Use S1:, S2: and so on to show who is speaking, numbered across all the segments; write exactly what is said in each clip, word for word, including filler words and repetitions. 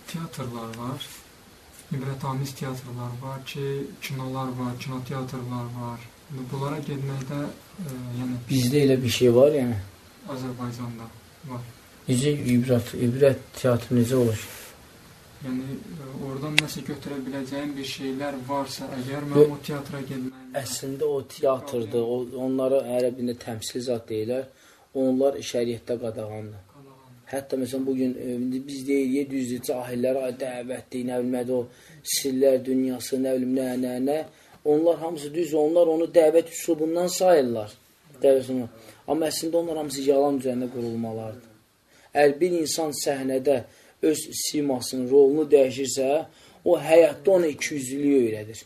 S1: teatrlar var, ibrətamiz teatrlar var ki, kinolar var, kinoteatrlar var. Bunlara getməkdə, e, yəni...
S2: Bizdə elə bir şey var, yəni?
S1: Azərbaycanda var.
S2: Necə ibrət, ibrət teatrı necə olur?
S1: Yəni, oradan nəsə götürə biləcəyim bir şeylər varsa, əgər mən o teatra getməyim...
S2: Əslində o teatrdır, o, onları ərəbində təmsil zat deyilər, onlar şəriətdə qadağandır. Hətta məsələn, bugün biz deyirik, düzdür, cahillərə dəvətdir, nə bilmədi o sirlər dünyası, nə bilim, nə, nə, nə. Onlar hamısı düz, onlar onu dəvət üslubundan sayırlar. Amma əslində onlar hamısı yalan üzərində qurulmalardır. Əgər bir insan səhnədə öz simasının, rolunu dəyişirsə, o həyatda ona ikiyüzlülüyü öyrədir.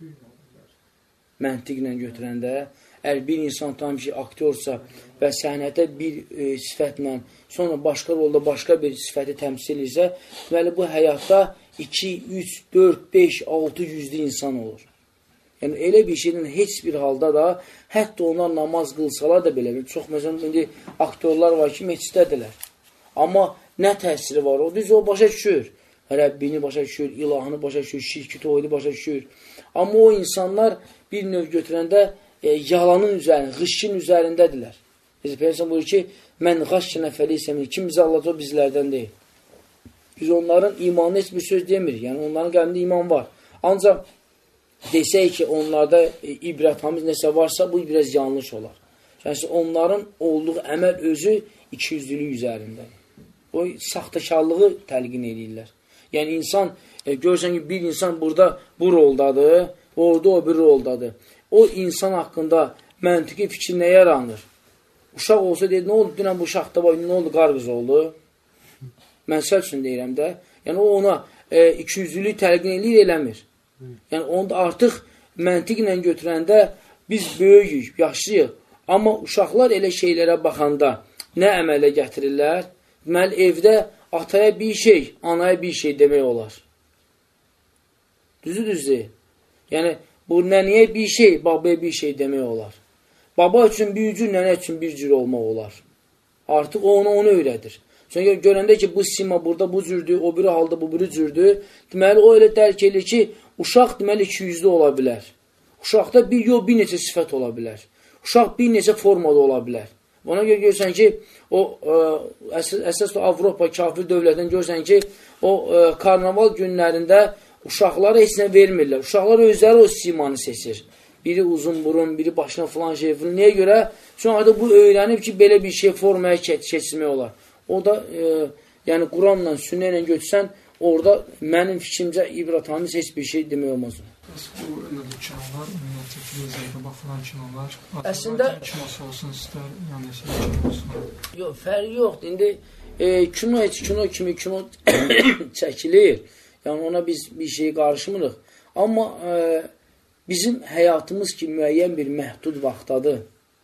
S2: Məntiqlə götürəndə, əgər bir insan tam ki, aktyorsa və səhnədə bir e, sifətlə, sonra başqa rolda başqa bir sifəti təmsil edirsə, deməli, bu həyatda iki, üç, dörd, beş, altı yüzlü insan olur. Yəni, elə bir şeydən heç bir halda da, hətta onlar namaz qılsalar da belə, çox məsələn, indi aktyorlar var ki, meçidədilər. Amma nə təsiri var? O düz o başa düşür. Rəbbini başa düşür, ilahını başa düşür, şirki toyunu başa düşür. Amma o insanlar bir növ götürəndə e, yalanın üzərində, qışkin üzərindədirlər. Peyğəmbər buyurur ki, mən qaşki nəfəli isəm, kim bizə Allahca bizlərdən deyil. Biz onların imanı heç bir söz demirik. Yəni onların qəlbində iman var. Ancaq desək ki, onlarda e, ibrətamiz nəsə varsa, bu biraz yanlış olar. Yəni onların olduğu əməl özü ikiyüzlülük üzərində. O saxtakarlığı təlqin edirlər. Yəni insan, e, görürsən ki, bir insan burada bu roldadır, orada o bir roldadır. O insan haqqında məntiqi fikir nə yaranır? Uşaq olsa deyir, nə oldu? Dünən bu uşaqda var, nə oldu? Qarqız oldu. Mən səl üçün deyirəm də. Yəni o ona e, ikiyüzlülük təlqin edir, eləmir. Yəni onda artıq məntiqlə götürəndə biz böyüyük, yaşlıyıq. Amma uşaqlar elə şeylərə baxanda nə əmələ gətirirlər? Deməli, evdə ataya bir şey, anaya bir şey demək olar. Düzü düz deyil. Yəni, bu nənəyə bir şey, babaya bir şey demək olar. Baba üçün bir cür, nənə üçün bir cür olmaq olar. Artıq o ona onu öyrədir. Çünki görəndə ki, bu sima burada bu cürdür, o biri halda bu biri cürdür. Deməli, o elə dərk edir ki, uşaq deməli iki yüzlü ola bilər. Uşaqda bir yox, bir neçə sifət ola bilər. Uşaq bir neçə formada ola bilər. Ona görə görürsən ki, o əsas, əsas Avropa kafir dövlətdən görürsən ki, o ə, karnaval günlərində uşaqlara heç nə vermirlər. Uşaqlar özləri o simanı seçir. Biri uzun burun, biri başına filan şey filan. Niyə görə? Sonra bu öyrənib ki, belə bir şey formaya keçirmək olar. O da, e, yəni Quranla, sünnə ilə götürsən, orada mənim fikrimcə ibrətamiz heç bir şey demək olmaz.
S1: Bu elədir kinolar, ümumiyyətlə televizorda baxılan kinolar,
S2: əslində
S1: kinosu olsun, istər, yəni kino olsun.
S2: Yox, fərqi yoxdur. İndi e, kino heç kino kimi kino çəkilir. Yəni ona biz bir şey qarışmırıq. Amma e, bizim həyatımız ki, müəyyən bir məhdud vaxtdadır.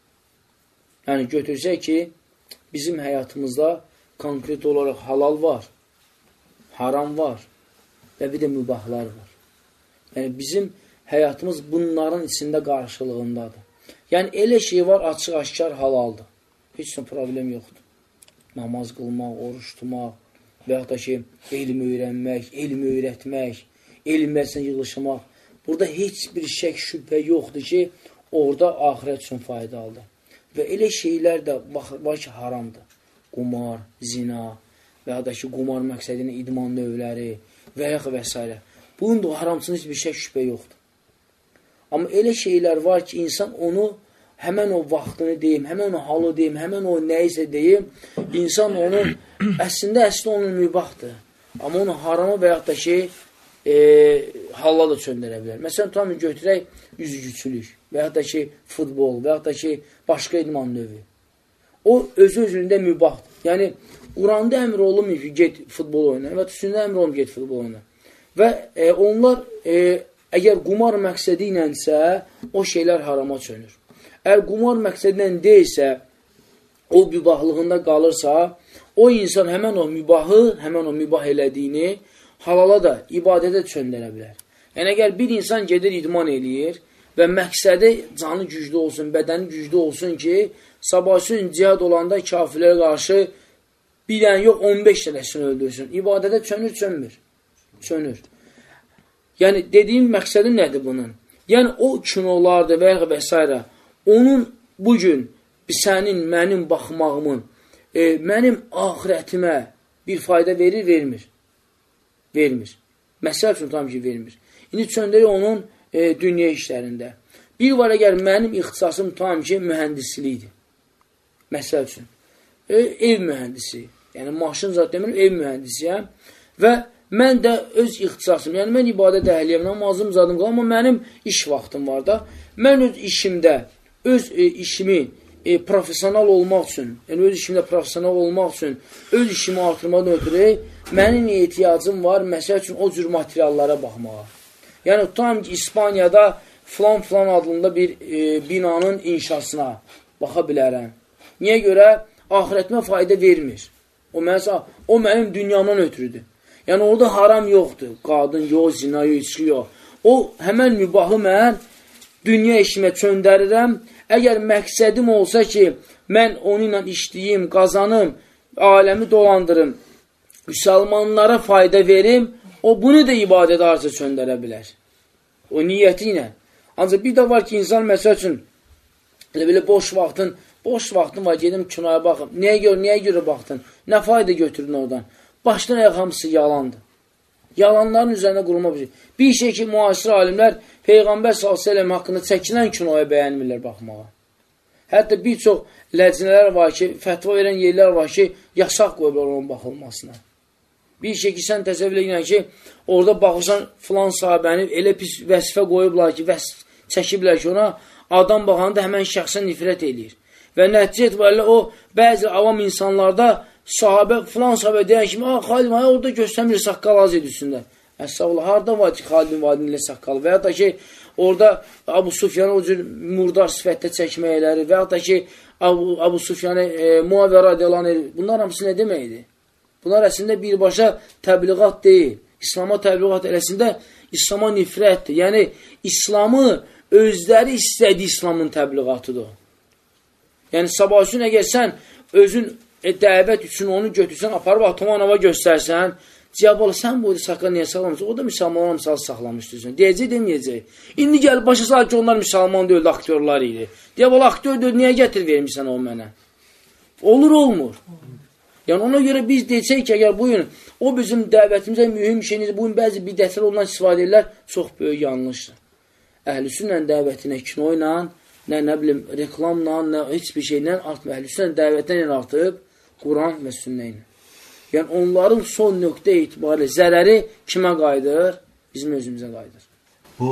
S2: Yəni götürsək ki, bizim həyatımızda konkret olaraq halal var, haram var və bir də mübahlar var. Yəni, bizim həyatımız bunların içində qarşılığındadır. Yəni, elə şey var, açıq-aşkar halaldır. Heç nə problem yoxdur. Namaz qılmaq, oruç tutmaq və yaxud da ki, elm öyrənmək, elm öyrətmək, elm məclisinə yığılışmaq. Burada heç bir şək, şübhə yoxdur ki, orada axirət üçün faydalıdır. Və elə şeylər də var ki, haramdır. Qumar, zina və yaxud da ki, qumar məqsədinin idman növləri və yaxud və s. Bunun da haramçının heç bir şək, şübhə yoxdur. Amma elə şeylər var ki, insan onu həmən o vaxtını deyim, həmən o halı deyim, həmən o nəyisə deyim, insan onu, əslində əslində onun mübahdır. Amma onu harama və yaxud da ki, e, halla da çöndərə bilər. Məsələn, tam götürək üzgüçülük və yaxud da ki, futbol və yaxud da ki, başqa idman növü. O, özü-özündə mübahdır. Yəni, Quranda əmr olunmuyor ki, get futbol oyna və sünnədə əmr olunmuyor, get futbol oyna. Və e, onlar, e, əgər qumar məqsədi ilənsə, o şeylər harama çönür. Əgər qumar məqsədlə deyilsə, o mübahlığında qalırsa, o insan həmən o mübahı, həmən o mübah elədiyini halala da, ibadətə çöndərə bilər. Yəni, əgər bir insan gedir idman eləyir və məqsədi canı güclü olsun, bədəni güclü olsun ki, sabahsın cihad olanda kafirlərə qarşı bir dənə yox, on beş dənəsini öldürsün. İbadətə çönür, çönmür. Sönür. Yəni, dediyim məqsədim nədir bunun? Yəni, o kinolardır və ya və s. Onun bugün sənin, mənim baxmağımın, e, mənim ahirətimə bir fayda verir, vermir. Vermir. Məsəl üçün tam ki, vermir. İndi söndürək onun e, dünya işlərində. Bir var, əgər mənim ixtisasım tam ki, mühəndislikdir. Məsəl üçün. E, ev mühəndisi. Yəni, maşın zat demirim, ev mühəndisiyəm. Və mən də öz ixtisasım, yəni mən ibadət əhliyəm, namazım zadım qalır, amma mənim iş vaxtım var da. Mən öz işimdə, öz e, işimi e, profesional olmaq üçün, yəni öz işimdə profesional olmaq üçün, öz işimi artırmadan ötürü, mənim ehtiyacım var, məsəl üçün o cür materiallara baxmağa. Yəni, tam ki, İspaniyada filan-filan adında bir e, binanın inşasına baxa bilərəm. Niyə görə? Ahirətimə fayda vermir. O, mənsə, o mənim dünyamdan ötürüdür. Yəni, orada haram yoxdur. Qadın yox, zina yox, içki yox. O, həmən mübahı mən dünya işimə çöndərirəm. Əgər məqsədim olsa ki, mən onunla işləyim, qazanım, aləmi dolandırım, müsəlmanlara fayda verim, o bunu da ibadət arsa çöndərə bilər. O niyyəti ilə. Ancaq bir də var ki, insan məsəl üçün, elə belə boş vaxtın, boş vaxtın var, gedim kinoya baxım. Niyə görə, niyə görə baxdın? Nə fayda götürdün oradan? Başdan ayak hamısı yalandır. Yalanların üzərində qurulma bir şey. Bir şey ki, müasir alimlər Peyğəmbər sallallahu əleyhi və səlləm haqqında çəkilən kinoya bəyənmirlər baxmağa. Hətta bir çox ləcnələr var ki, fətva verən yerlər var ki, yasaq qoyublar onun baxılmasına. Bir şey ki, sən təsəvvür edirən ki, orada baxırsan filan sahibəni elə pis vəzifə qoyublar ki, vəzif çəkiblər ki, ona adam baxanda həmən şəxsə nifrət edir. Və nəticə etibarilə o, bəzi avam insanlarda sahabə, filan sahabə deyən kimi, ah, Xalid Vadin orada göstərmir, saqqal az edir üstündə. Əstəğfurullah, harada var ki, Xalid Vadin ilə saqqalı? Və ya da ki, orada Abu Sufyanı o cür murdar sifətdə çəkməkləri və ya da ki, Abu, Abu Sufyanı e, Muavə radiyallahu anh, bunlar hamısı nə deməkdir? Bunlar əslində birbaşa təbliğat deyil. İslama təbliğat eləsində İslama nifrətdir. Yəni, İslamı özləri istədiyi İslamın təbliğatıdır. Yəni, sabah üçün əgər sən özün e, dəvət üçün onu götürsən, aparıb Atamanova göstərsən, ciyab ola, sən bu saqqal niyə saxlamışsın? O da müsəlmanlar misal saxlamışdır. Deyəcək, deməyəcək. İndi gəl, başa sal ki, onlar müsəlman deyil, aktyorlar idi. Deyək, ola, aktyor deyil, niyə gətir vermişsən o mənə? Olur, olmur. Yəni, ona görə biz deyəcək ki, əgər bugün o bizim dəvətimizə mühüm şeyiniz, bugün bəzi bidətlər ondan istifadə edirlər, çox böyük yanlışdır. Əhlüsünlə dəvətinə kino ilə, nə, nə bilim, reklamla, nə, heç bir şeylə artmır. Əhlüsünlə dəvətinə artıb, Quran və sünnə ilə. Yəni, onların son nöqtə itibarilə zərəri kimə qayıdır? Bizim özümüzə qayıdır.
S3: Bu,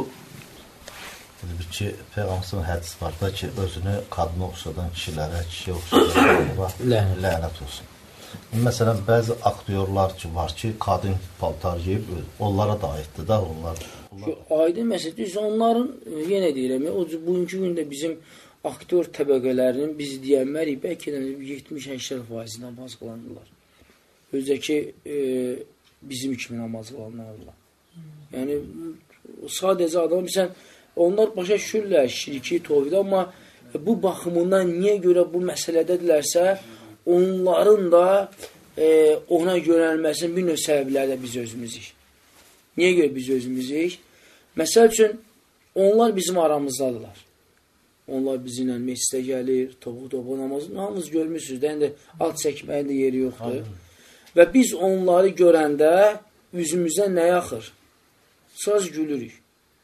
S3: bir ki, Peyğəmbərin hədisi var da ki, özünü qadına oxşadan kişilərə, kişiyə oxşadan lənət olsun. Məsələn, bəzi aktyorlar ki, var ki, qadın paltar yeyib, onlara da aiddir da, onlar.
S2: Aydın məsələdir, onların, yenə deyirəm, o bugünkü gündə bizim aktyor təbəqələrinin biz deyənmərik, bəlkə də yetmiş səksən faiz namaz qılanırlar. Özdəki e, bizim kimi namaz qılanlarla. Yəni, sadəcə adam, bilsən, onlar başa düşürlər şirki, tovhid, amma bu baxımından niyə görə bu məsələdədirlərsə, onların da e, ona yönəlməsinin bir növ səbəbləri də biz özümüzük. Niyə görə biz özümüzük? Məsəl üçün, onlar bizim aramızdadırlar. Onlar bizimlə meclisə gəlir, topuq-topuq namazı, hamınız görmüşsünüz də, indi alt çəkməyin də yeri yoxdur. Aynen. Və biz onları görəndə üzümüzdən nə yaxır? Saz gülürük.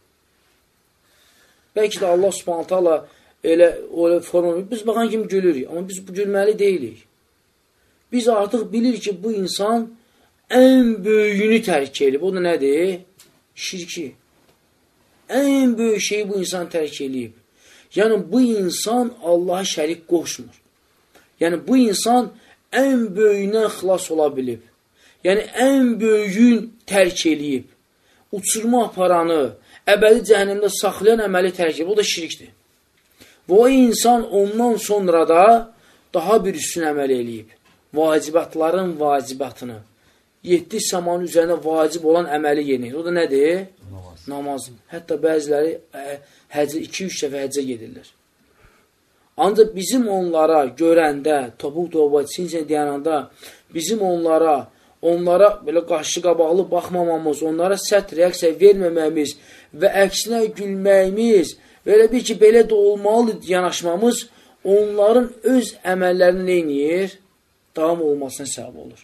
S2: Bəlkə də Allah subhanət hala elə, elə forma, biz baxan kimi gülürük, amma biz bu gülməli deyilik. Biz artıq bilirik ki, bu insan ən böyüyünü tərk edib. O da nədir? Şirki. Ən böyük şeyi bu insan tərk edib. Yəni, bu insan Allaha şərik qoşmur. Yəni, bu insan ən böyüyündən xilas ola bilib. Yəni, ən böyüyün tərk edib. Uçurma aparanı, əbədi cəhənnəmdə saxlayan əməli tərk edib. O da şirkdir. Və o insan ondan sonra da daha bir üstün əməl edib. Vacibatların vacibatını. Yeddi samanın üzərində vacib olan əməli yerinə. O da nədir? Namaz. Namaz. Hətta bəziləri həcə, iki-üç dəfə həccə gedirlər. Ancaq bizim onlara görəndə, topuq topuq, çin-çin deyənəndə, bizim onlara onlara belə qaşı qabaqlı baxmamamız, onlara sərt reaksiya verməməyimiz və əksinə gülməyimiz, belə bir ki, belə də olmalı yanaşmamız onların öz əməllərini neyniyir? Davam olmasına səbəb olur.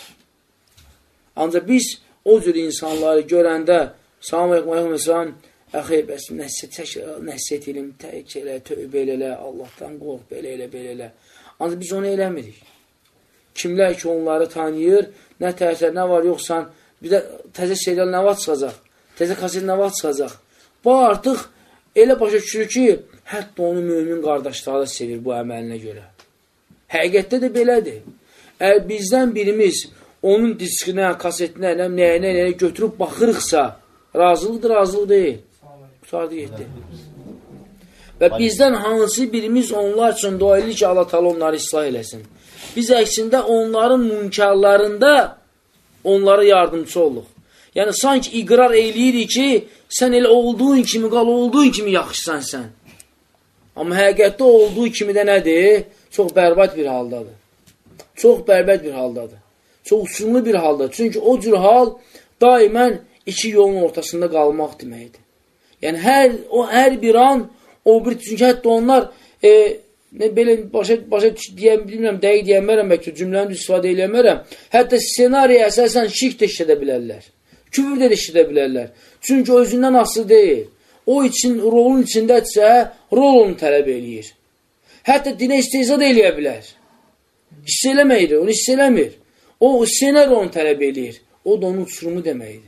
S2: Ancaq biz o cür insanları görəndə, salam aleykum, aleykum, salam, əxi, bəs nəsiyyət ilim, tək elə, tövbə elə, Allahdan qorx, belə elə, belə elə. Ancaq biz onu eləmirik. Kimlər ki, onları tanıyır, nə təsir, nə var, yoxsan, bir də təzə serial nə var çıxacaq, təzə kaset nə var çıxacaq. Bu artıq elə başa düşürür ki, hətta onu mümin qardaşları da sevir bu əməlinə görə. Həqiqətdə də belədir. Əgər bizdən birimiz onun diskinə, kasetinə, nəyinə, nəyinə götürüb baxırıqsa, razılıqdır, razılıq deyil. Qutardı yetdi. Və bizdən hansı birimiz onlar üçün dua edir ki, Allah Teala onları islah eləsin. Biz əksində onların münkarlarında onlara yardımcı oluq. Yəni, sanki iqrar eləyirik ki, sən elə olduğun kimi, qal olduğun kimi yaxşısan sən. Amma həqiqətdə olduğu kimi də nədir? Çox bərbad bir haldadır. Çox bərbad bir haldadır. Çox uçumlu bir haldadır. Çünki o cür hal daimən iki yolun ortasında qalmaq deməkdir. Yəni, hər, o, hər bir an o bir, çünki hətta onlar e, nə, belə başa, başa deyəm, bilmirəm, dəqiq deyəmərəm, bəlkə cümləni də istifadə eləmərəm. Hətta senariyə əsasən şirk də işlədə bilərlər. Küfür də işlədə bilərlər. Çünki özündən asılı deyil. O için, rolun içindədirsə, rol onu tələb eləyir. Hətta dinə istehza da eləyə bilər. Hiss eləməkdir, onu hiss eləmir. O, senari onu tələb eləyir. O da onun uçurumu deməkdir.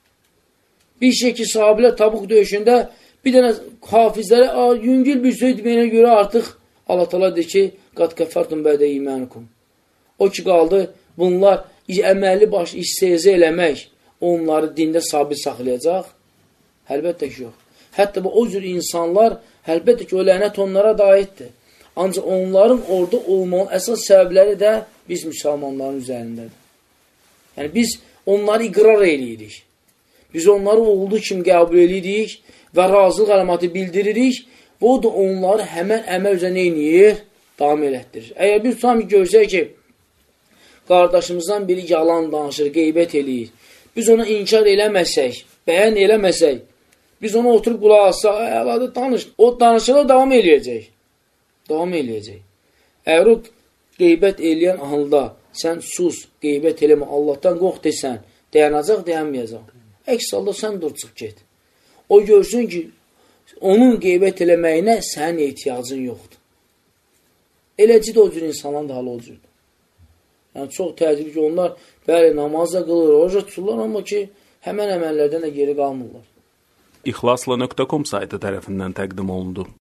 S2: Bir şey ki, sahabilər Tabuk döyüşündə bir dənə hafizlərə yüngül bir söz deməyinə görə artıq Allah Teala deyir ki, qad kəfərtum bədə imənikum. O ki, qaldı, bunlar əməli baş istehza eləmək onları dində sabit saxlayacaq? Əlbəttə ki, yox. Hətta bu, o cür insanlar, əlbəttə ki, o lənət onlara da aiddir. Ancaq onların orada olmanın əsas səbəbləri də biz müsəlmanların üzərindədir. Yəni, biz onları iqrar eləyirik. Biz onları olduğu kimi qəbul edirik və razılıq əlamatı bildiririk və o da onları həmən əməl üzrə neyniyir? Davam elətdirir. Əgər biz tutam ki, görsək ki, qardaşımızdan biri yalan danışır, qeybət eləyir, biz ona inkar eləməsək, bəyən eləməsək, biz ona oturub qulaq alsaq, əladı danış, o danışıqla davam eləyəcək. Davam eləyəcək. Əgər o qeybət eləyən halda sən sus, qeybət eləmə, Allahdan qorx desən, dayanacaq, dayanmayacaq. Əks halda sən dur, çıx get. O görsün ki, onun qeybət eləməyinə sənin ehtiyacın yoxdur. Eləcə də o cür insanların da halı o cürdür. Yəni, çox təəccüb ki, onlar bəli, namaz da qılır, oruca tuturlar, amma ki, həmən əməllərdən də geri qalmırlar.
S4: İxlasla nöqtə com saytı tərəfindən təqdim olundu.